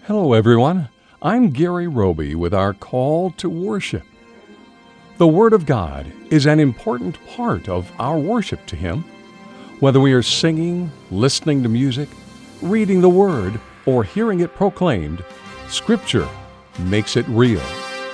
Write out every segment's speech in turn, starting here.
Hello, everyone. I'm Gary Roby with our call to worship. The Word of God is an important part of our worship to Him. Whether we are singing, listening to music, reading the Word, or hearing it proclaimed, Scripture makes it real.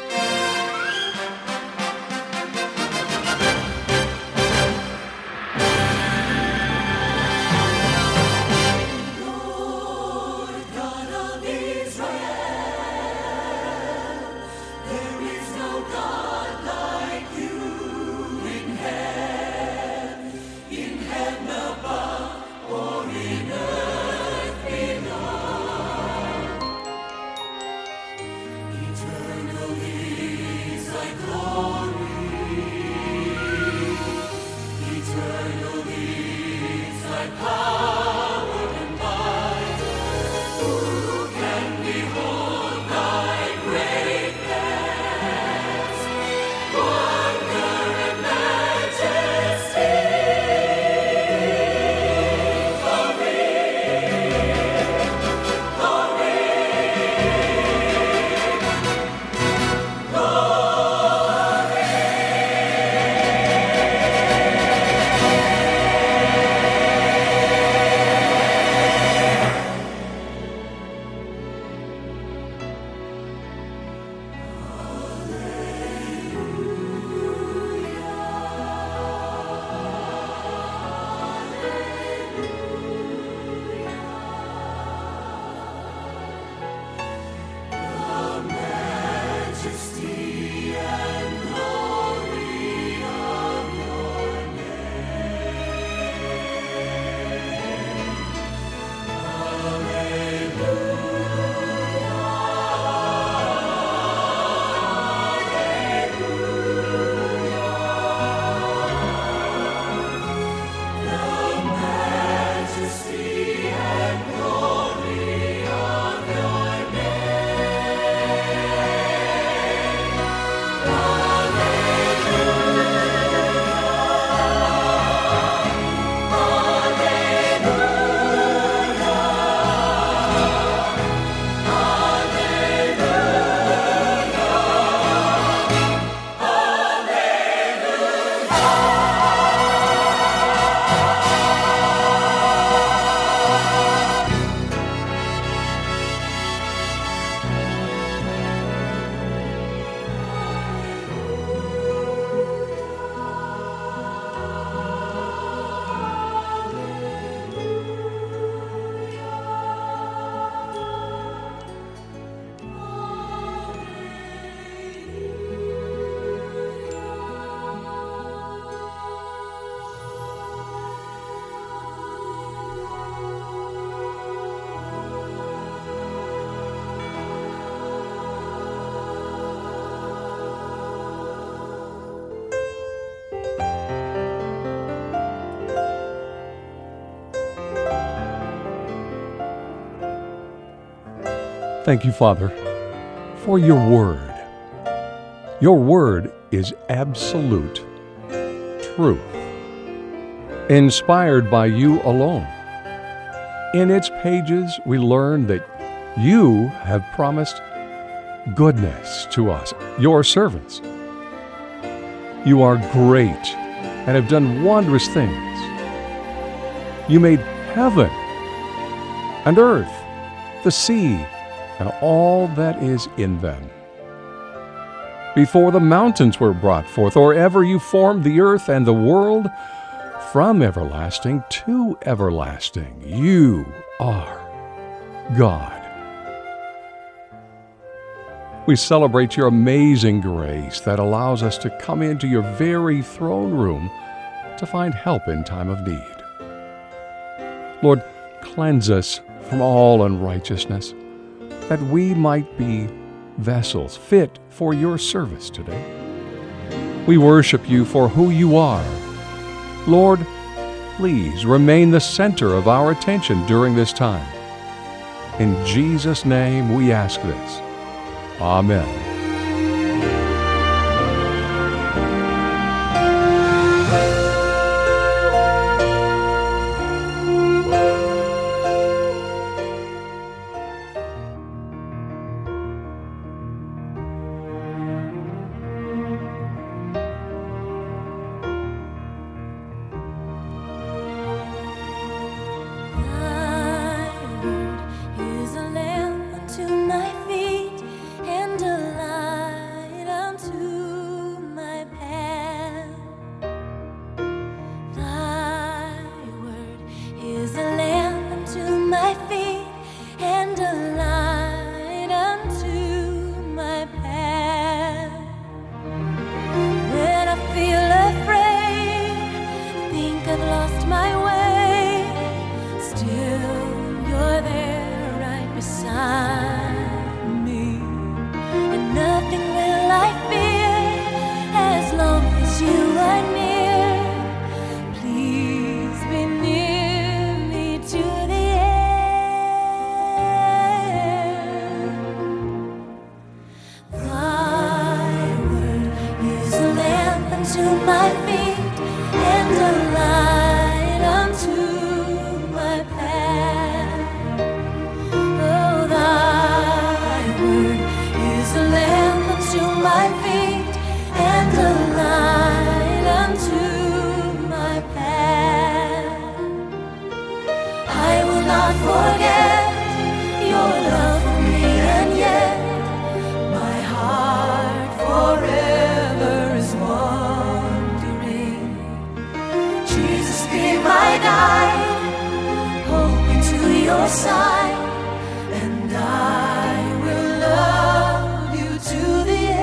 Thank you, Father, for your Word. Your Word is absolute truth, inspired by you alone. In its pages, we learn that you have promised goodness to us, your servants. You are great and have done wondrous things. You made heaven and earth, the sea, and all that is in them. Before the mountains were brought forth, or ever you formed the earth and the world, from everlasting to everlasting, you are God. We celebrate your amazing grace that allows us to come into your very throne room to find help in time of need. Lord, cleanse us from all unrighteousness, that we might be vessels fit for your service today. We worship you for who you are. Lord, please remain the center of our attention during this time. In Jesus' name we ask this. Amen. not forget your love for me, and yet my heart forever is wandering. Jesus, be my guide, hold me to your side, and I will love you to the end.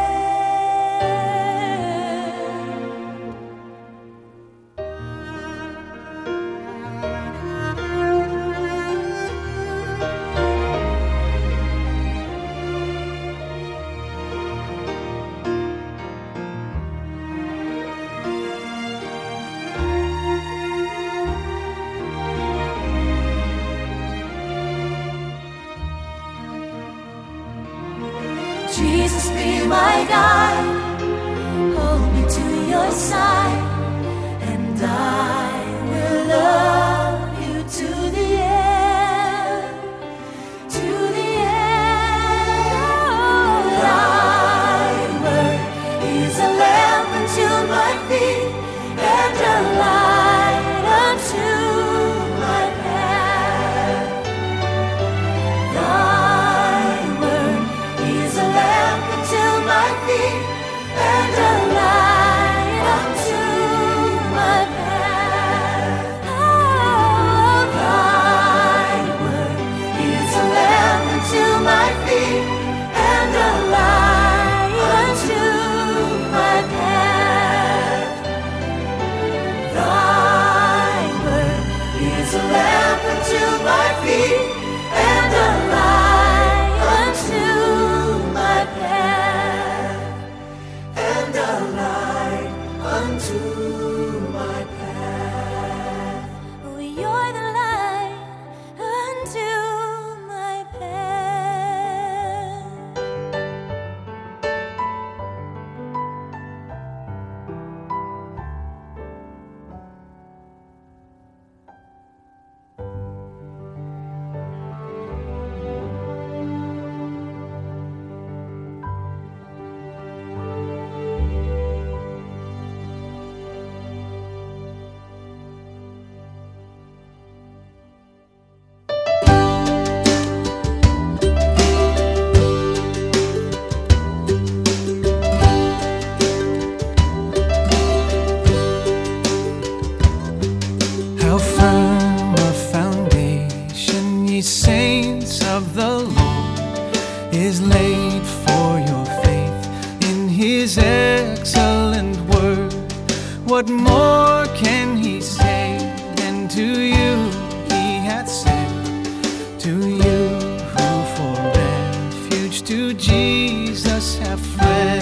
Jesus, be my guide, hold me to your side, and I will love you to the end, to the end. Oh, thy word is a lamp unto my feet and a light unto my path. Thy word is a lamp unto my feet and a light unto my path. Oh, thy word is a lamp unto my feet and a light unto my path. Thy word is a lamp unto my feet and a light unto my path, and a light unto my path. Oh, you're the light unto my path. How firm a foundation, ye saints of the Lord, is laid for your faith in his excellent word. What more can he say than to you he hath said? To you who for refuge to Jesus have fled.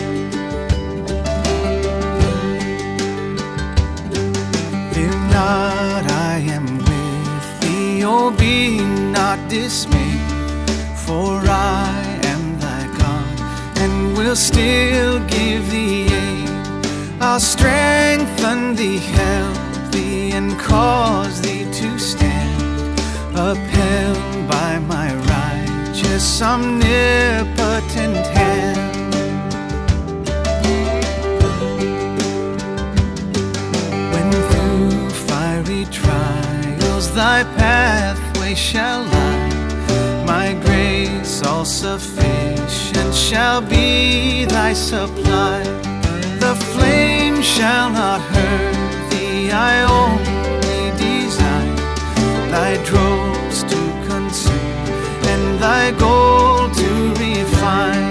Fear not, I am with thee, oh be not dismayed, for I am thy God, and will still give thee aid. I'll strengthen thee, help thee, and cause thee to stand, upheld by my righteous omnipotent hand. When through fiery trials thy pathway shall lie, my grace all sufficient shall be thy supply. The flame shall not hurt thee, I only desire thy dross to consume and thy gold to refine.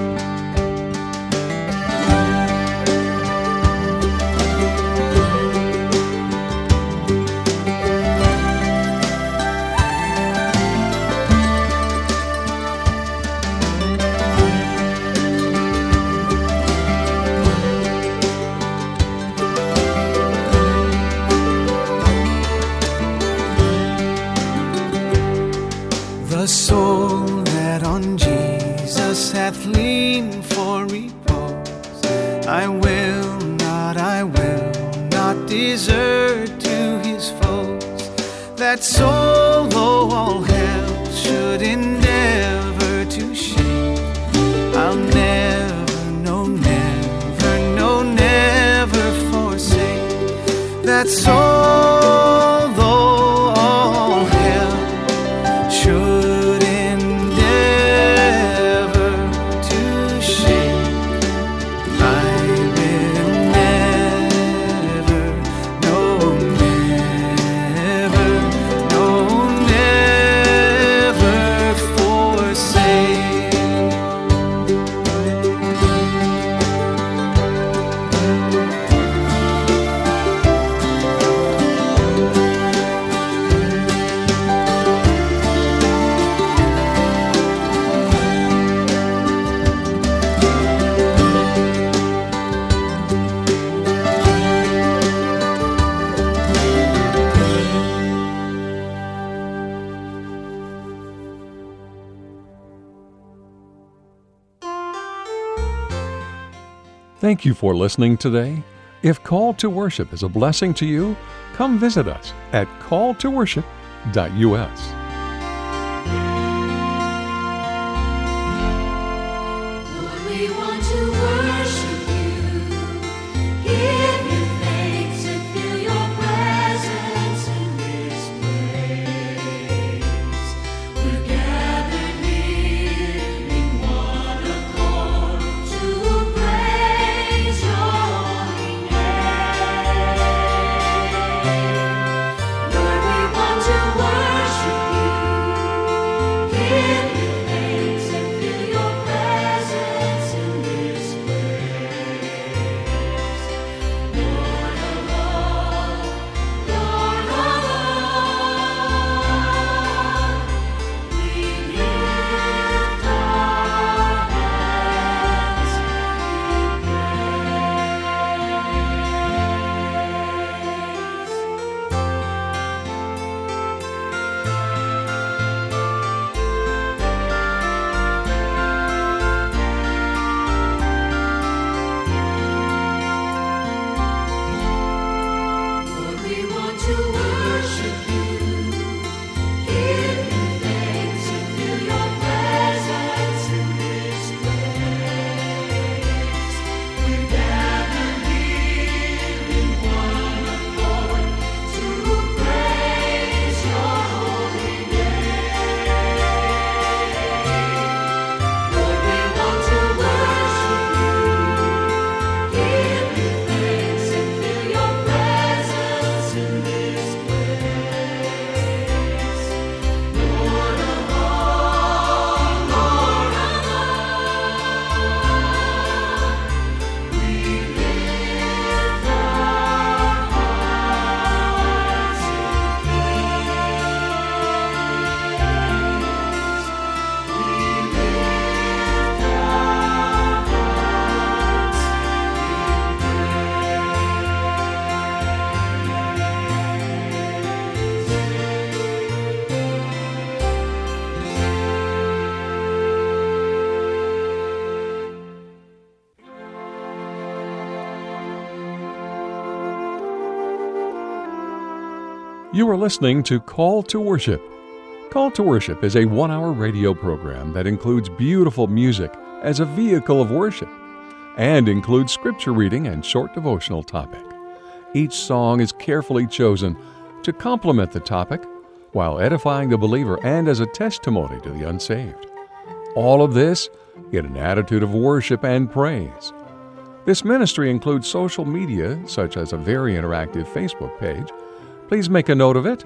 The soul that on Jesus hath leaned for repose, I will not desert to his foes. That soul, though all hell should endeavor to shake, I'll never forsake. That soul, though all Thank you for listening today. If Call to Worship is a blessing to you, come visit us at calltoworship.us. You are listening to Call to Worship. Call to Worship is a 1-hour radio program that includes beautiful music as a vehicle of worship and includes scripture reading and short devotional topic. Each song is carefully chosen to complement the topic while edifying the believer and as a testimony to the unsaved. All of this in an attitude of worship and praise. This ministry includes social media such as a very interactive Facebook page. Please make a note of it,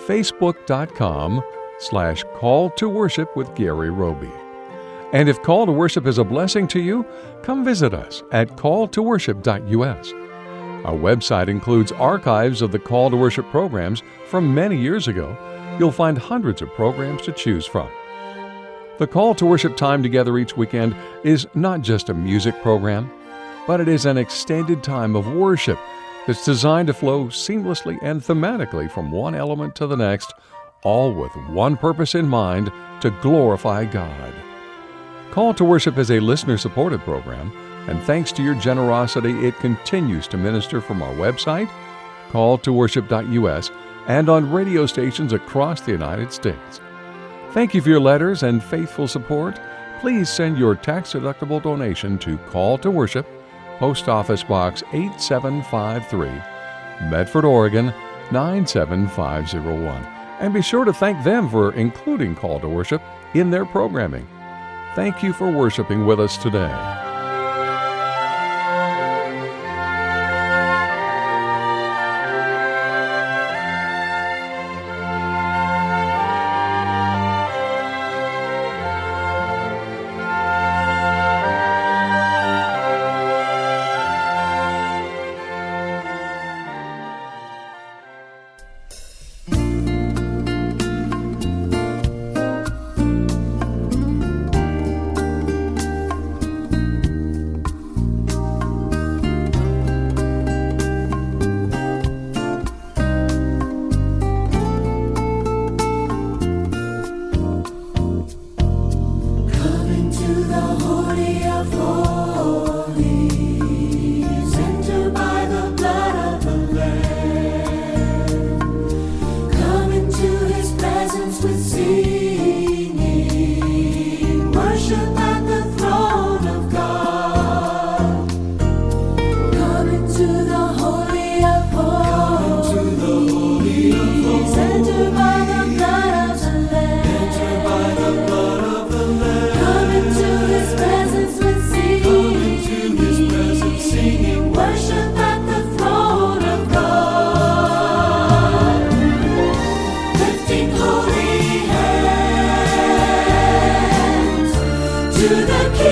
facebook.com/Call to Worship with Gary Roby. And if Call to Worship is a blessing to you, come visit us at calltoworship.us. Our website includes archives of the Call to Worship programs from many years ago. You'll find hundreds of programs to choose from. The Call to Worship time together each weekend is not just a music program, but it is an extended time of worship that's designed to flow seamlessly and thematically from one element to the next, all with one purpose in mind, to glorify God. Call to Worship is a listener-supported program, and thanks to your generosity, it continues to minister from our website, calltoworship.us, and on radio stations across the United States. Thank you for your letters and faithful support. Please send your tax-deductible donation to Call to Worship, Post Office Box 8753, Medford, Oregon 97501. And be sure to thank them for including Call to Worship in their programming. Thank you for worshiping with us today.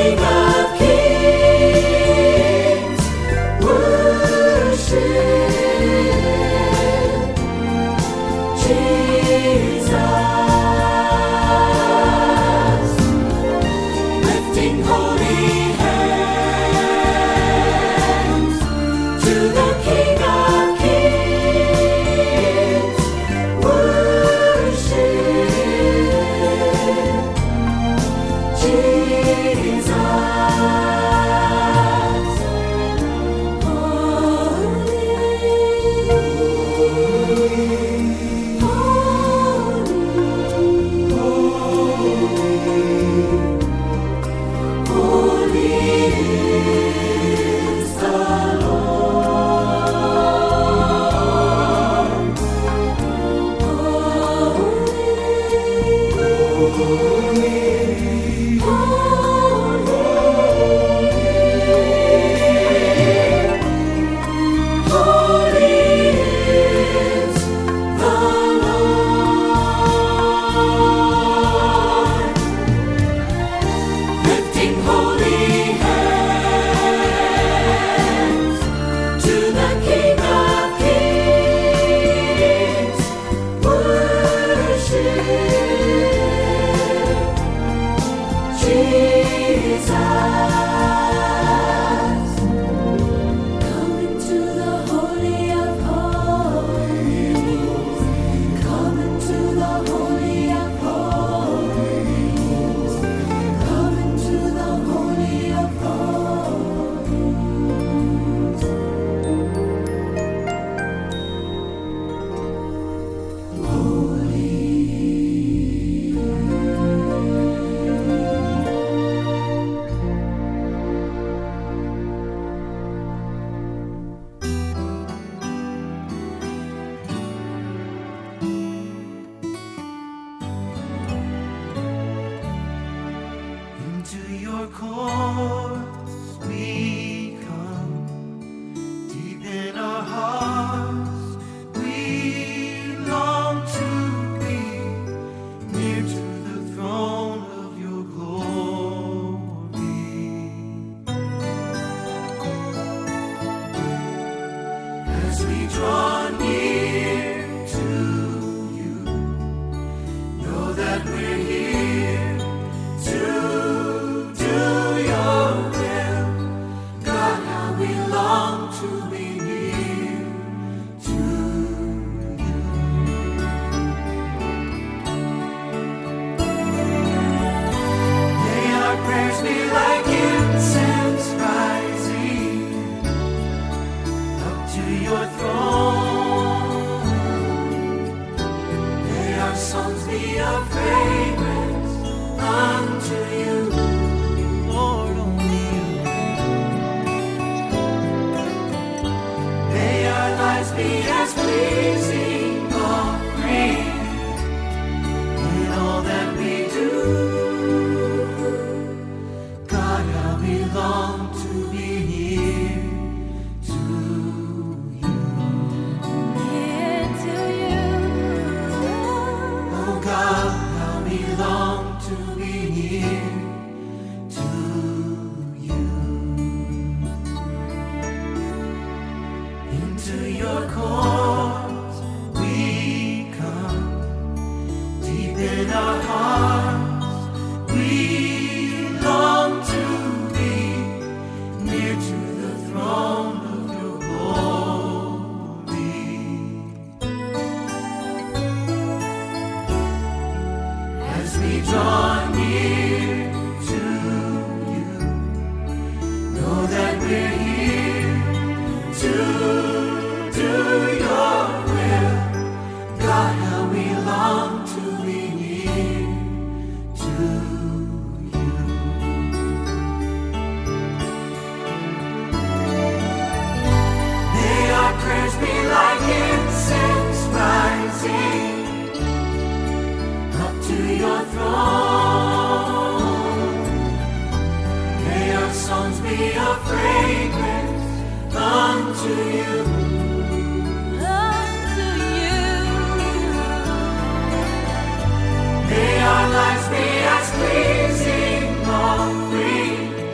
King of Kings, worship Jesus, lifting holy hands to the King of Kings, worship Jesus. Into your courts we come, deep in our hearts we long to be near to the throne of your glory. As we draw near to you, know that we're here to do your will. God, how we long to be near to you. May our prayers be like incense rising up to your throne. May our songs be a fragrance unto you, Lord, only you. May our lives be as pleasing offering in all that we do. God, how we long to be near to you. Near to you. Oh God, how we long to be near to you. Into your courts we come, deep in our hearts we long to be near to the throne of your glory. As we draw near to you, know that we're here to do your will. God, how we long to be near to you. May our prayers be like incense rising up to your throne. May our songs be a fragrance unto you. Unto you. May our lives be as pleasing offering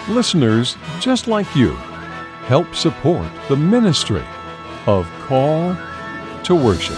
Listeners just like you help support the ministry of Call to Worship.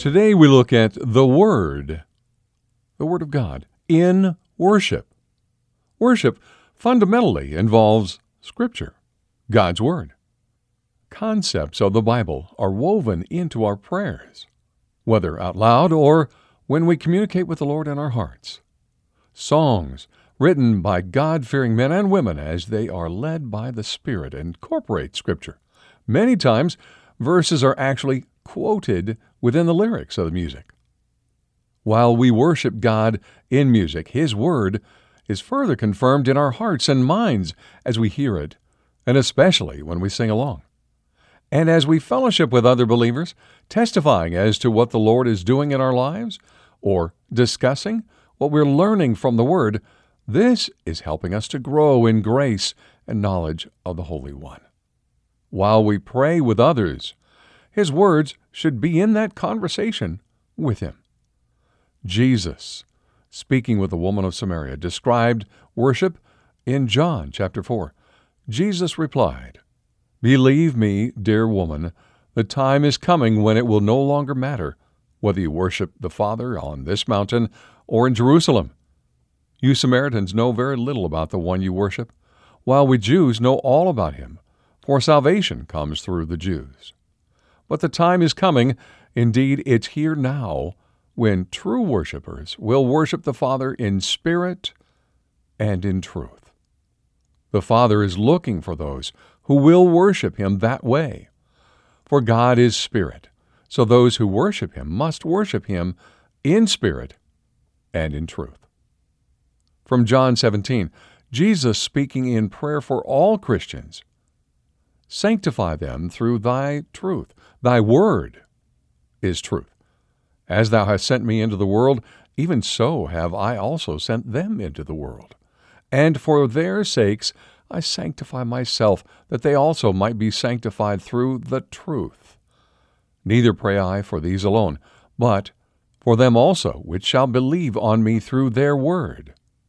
Today we look at the Word of God, in worship. Worship fundamentally involves Scripture, God's Word. Concepts of the Bible are woven into our prayers, whether out loud or when we communicate with the Lord in our hearts. Songs written by God-fearing men and women as they are led by the Spirit incorporate Scripture. Many times, verses are actually quoted within the lyrics of the music. While we worship God in music, His Word is further confirmed in our hearts and minds as we hear it, and especially when we sing along. And as we fellowship with other believers, testifying as to what the Lord is doing in our lives, or discussing what we're learning from the Word, this is helping us to grow in grace and knowledge of the Holy One. While we pray with others, His words should be in that conversation with Him. Jesus, speaking with the woman of Samaria, described worship in John chapter 4. Jesus replied, "Believe me, dear woman, the time is coming when it will no longer matter whether you worship the Father on this mountain or in Jerusalem. You Samaritans know very little about the one you worship, while we Jews know all about Him, for salvation comes through the Jews. But the time is coming, indeed it's here now, when true worshipers will worship the Father in spirit and in truth. The Father is looking for those who will worship Him that way. For God is spirit, so those who worship Him must worship Him in spirit and in truth." From John 17, Jesus speaking in prayer for all Christians, "Sanctify them through Thy truth. Thy word is truth. As Thou hast sent me into the world, even so have I also sent them into the world. And for their sakes I sanctify myself, that they also might be sanctified through the truth. Neither pray I for these alone, but for them also which shall believe on me through their word."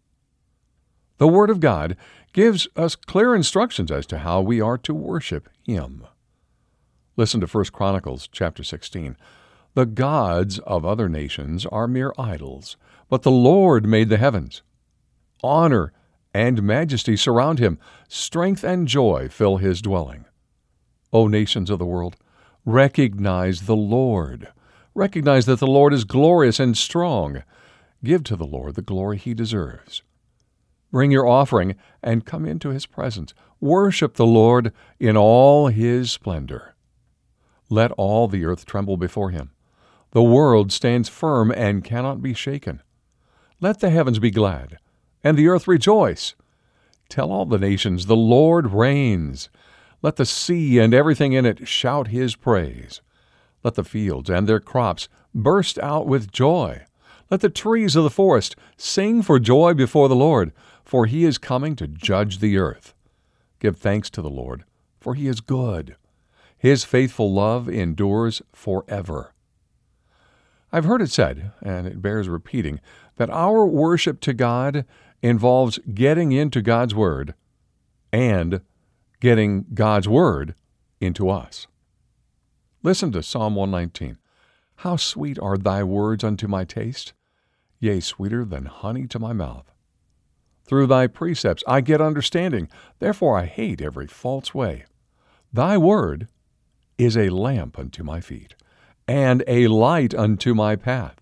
The Word of God gives us clear instructions as to how we are to worship Him. Listen to 1 Chronicles chapter 16. "The gods of other nations are mere idols, but the Lord made the heavens. Honor and majesty surround Him. Strength and joy fill His dwelling. O nations of the world, recognize the Lord. Recognize that the Lord is glorious and strong. Give to the Lord the glory He deserves. Bring your offering and come into His presence. Worship the Lord in all His splendor. Let all the earth tremble before Him. The world stands firm and cannot be shaken. Let the heavens be glad, and the earth rejoice. Tell all the nations, the Lord reigns. Let the sea and everything in it shout His praise. Let the fields and their crops burst out with joy. Let the trees of the forest sing for joy before the Lord, for He is coming to judge the earth. Give thanks to the Lord, for He is good. His faithful love endures forever." I've heard it said, and it bears repeating, that our worship to God involves getting into God's Word and getting God's Word into us. Listen to Psalm 119. "How sweet are Thy words unto my taste, yea, sweeter than honey to my mouth. Through Thy precepts I get understanding, therefore I hate every false way. Thy word is a lamp unto my feet, and a light unto my path."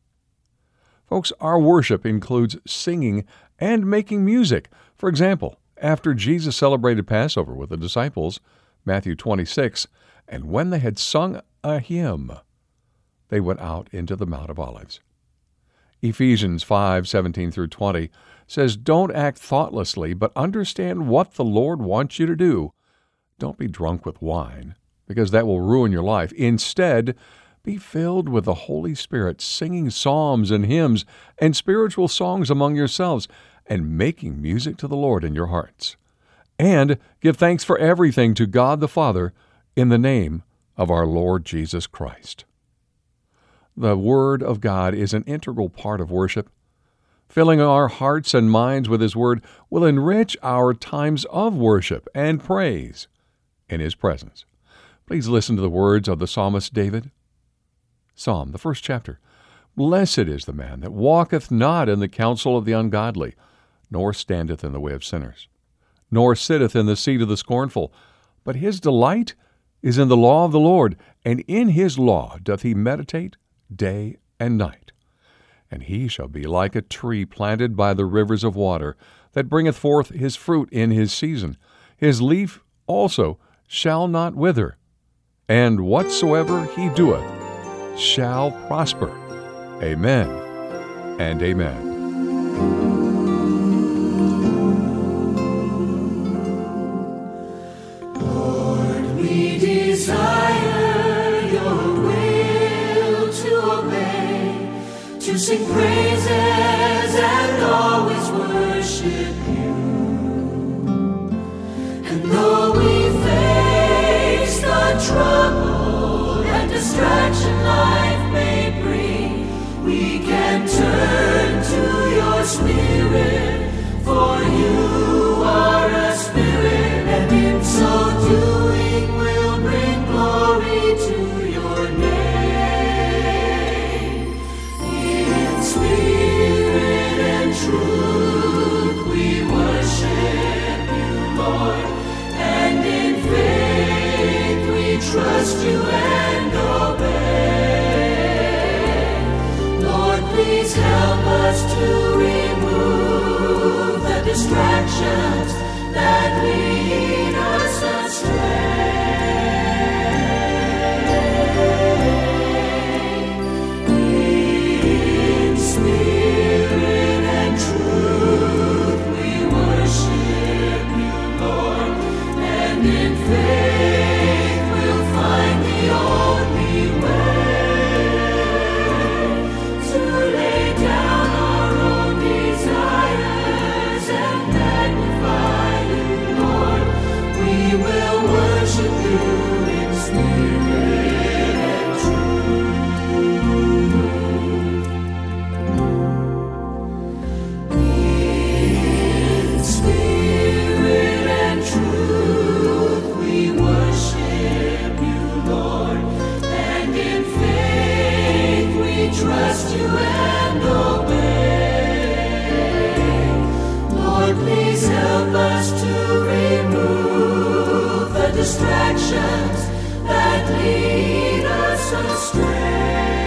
Folks, our worship includes singing and making music. For example, after Jesus celebrated Passover with the disciples, Matthew 26, "And when they had sung a hymn, they went out into the Mount of Olives." Ephesians 5:17 through 20 says, "Don't act thoughtlessly, but understand what the Lord wants you to do. Don't be drunk with wine, because that will ruin your life. Instead, be filled with the Holy Spirit, singing psalms and hymns and spiritual songs among yourselves, and making music to the Lord in your hearts. And give thanks for everything to God the Father in the name of our Lord Jesus Christ." The Word of God is an integral part of worship. Filling our hearts and minds with His Word will enrich our times of worship and praise in His presence. Please listen to the words of the psalmist David. Psalm, the first chapter. Blessed is the man that walketh not in the counsel of the ungodly, nor standeth in the way of sinners, nor sitteth in the seat of the scornful. But his delight is in the law of the Lord, and in his law doth he meditate day and night. And he shall be like a tree planted by the rivers of water, that bringeth forth his fruit in his season. His leaf also shall not wither, and whatsoever he doeth shall prosper. Amen and amen. Lord, we desire your will to obey, to sing praises and always worship you. And though we face the trouble and distraction life may bring, we can turn to your Spirit, for you are a Spirit, and in so doing will bring glory to your name. In spirit and truth we worship you, Lord, and in faith we trust you and obey. Lord, please help us to remove the distractions that lead us astray. In spirit and truth we worship you, Lord, and in faith we'll find the only way to lay down our own desires and magnify you, Lord. We will worship you in spirit and truth. In spirit and truth we worship you, Lord, and in faith we trust you and obey. Lord, please help us to remove the distractions that lead us astray.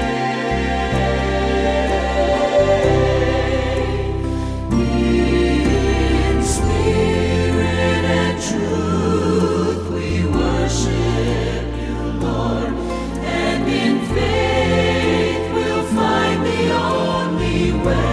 In spirit and truth we worship you, Lord, and in faith we'll find the only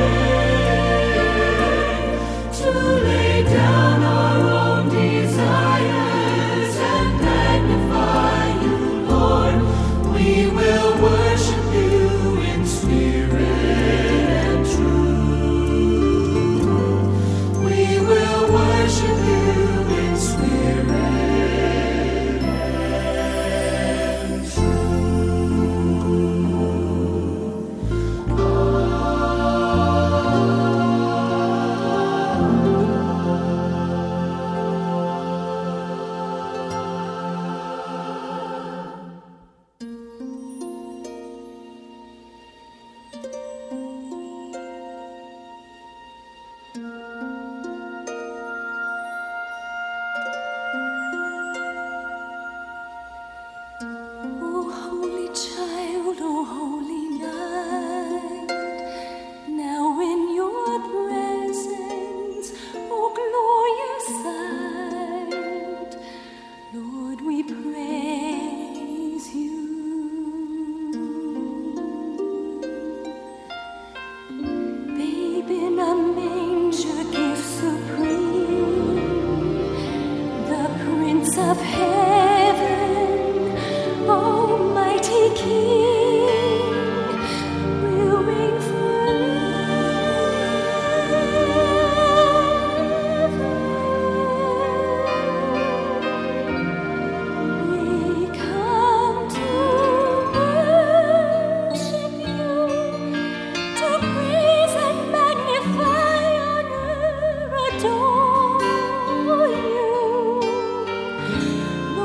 way to lay down our own desires and magnify you, Lord. We will worship you in spirit and truth. We will worship you in spirit and O holy child, O holy night, now in your presence, O glorious sight, Lord, we praise you. Babe in a manger, gift supreme, the Prince of Heaven, Almighty King, will reign forever. We come to worship you, to praise and magnify, honor, adore you.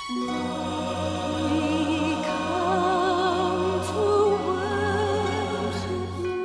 come to worship you.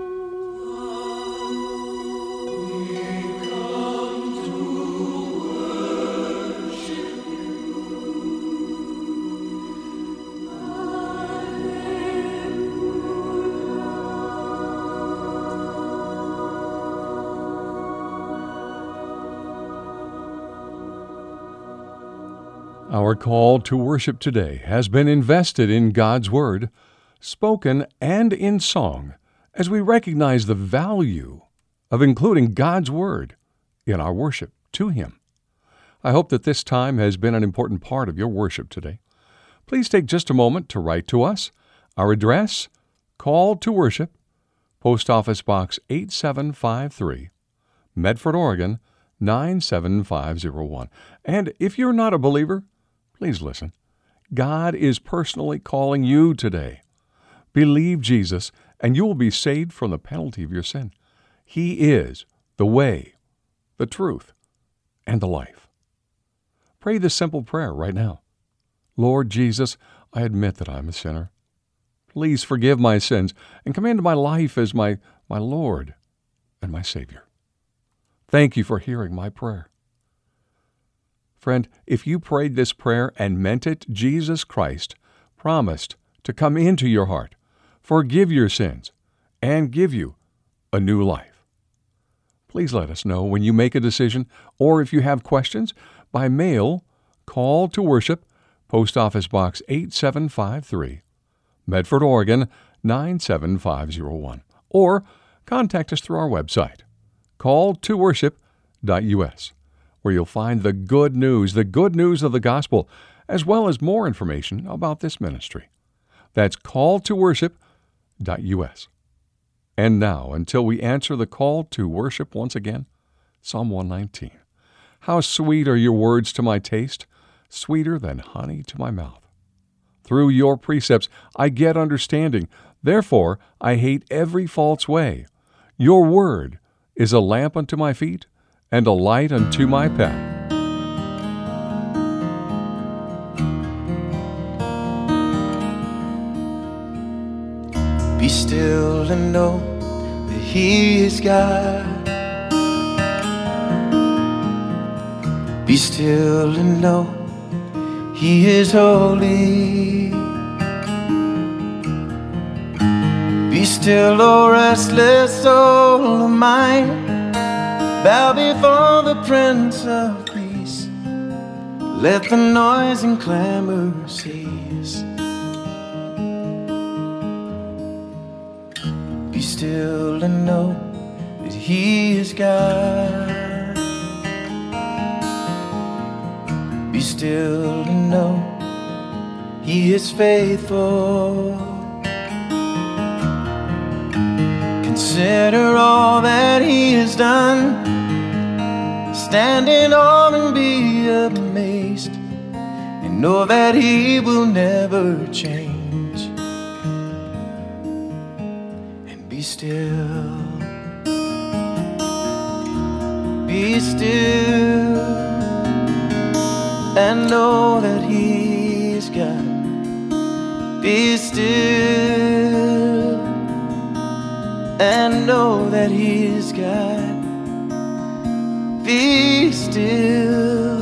Our call to worship today has been invested in God's Word, spoken and in song, as we recognize the value of including God's Word in our worship to Him. I hope that this time has been an important part of your worship today. Please take just a moment to write to us. Our address, Call to Worship, Post Office Box 8753, Medford, Oregon 97501. And if you're not a believer, please listen. God is personally calling you today. Believe Jesus, and you will be saved from the penalty of your sin. He is the way, the truth, and the life. Pray this simple prayer right now. Lord Jesus, I admit that I'm a sinner. Please forgive my sins and come into my life as my Lord and my Savior. Thank you for hearing my prayer. Friend, if you prayed this prayer and meant it, Jesus Christ promised to come into your heart, forgive your sins, and give you a new life. Please let us know when you make a decision, or if you have questions, by mail, Call to Worship, Post Office Box 8753, Medford, Oregon 97501, or contact us through our website, calltoworship.us, where you'll find the good news of the gospel, as well as more information about this ministry. That's calltoworship.us. And now, until we answer the call to worship once again, Psalm 119. How sweet are your words to my taste, sweeter than honey to my mouth. Through your precepts I get understanding, therefore I hate every false way. Your word is a lamp unto my feet, and a light unto my path. Be still and know that He is God. Be still and know He is holy. Be still, O restless soul of mine. Bow before the Prince of Peace. Let the noise and clamor cease. Be still and know that He is God. Be still and know He is faithful. Consider all that He has done. Stand in awe and be amazed, and know that He will never change. And be still, and know that He is God. Be still, and know that He is God. Be still,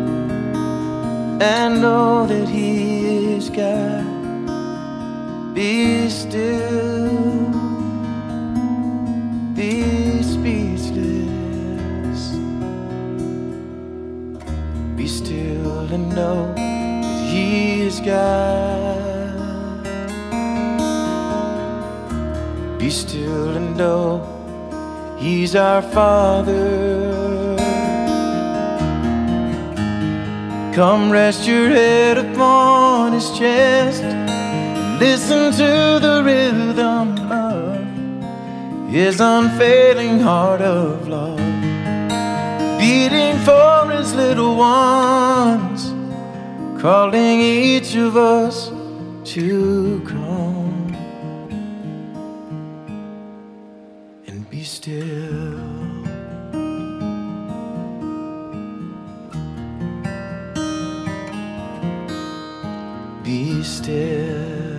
and know that He is God. Be still, be speechless. Be still and know that He is God. Be still and know He's our Father. Come rest your head upon His chest and listen to the rhythm of His unfailing heart of love, beating for His little ones, calling each of us to come and be still. be still.